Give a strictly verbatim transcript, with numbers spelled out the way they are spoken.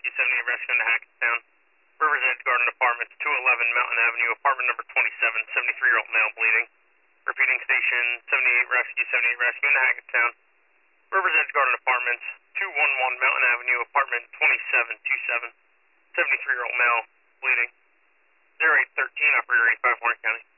Rescue seventy-eight Rescue into Hackettstown. River's Edge Garden Apartments, two eleven Mountain Avenue, apartment number twenty-seven, seventy-three-year-old male bleeding. Repeating station seventy-eight Rescue, seventy-eight Rescue into Hackettstown. River's Edge Garden Apartments, two eleven Mountain Avenue, apartment twenty-seven twenty-seven, seventy-three-year-old male bleeding. zero eight thirteen, operator eighty-five, Warren County.